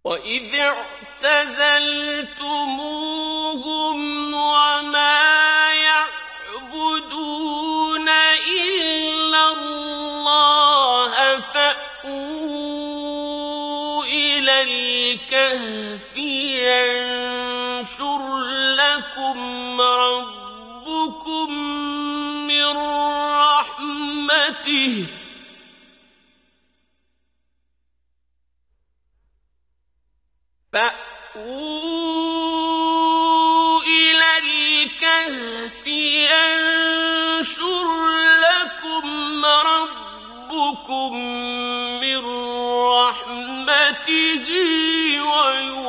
وَإِذِ اعْتَزَلْتُمُوهُمْ وَمَا يَعْبُدُونَ إِلَّا اللَّهَ فَأْوُوا إِلَى الْكَهْفِ يَنشُرْ لَكُمْ رَبُّكُم مِّن رَّحْمَتِهِ فَأْوُوا إِلَى الْكَهْفِ يَنشُرْ لَكُمْ رَبُّكُم مِّن رَّحْمَتِهِ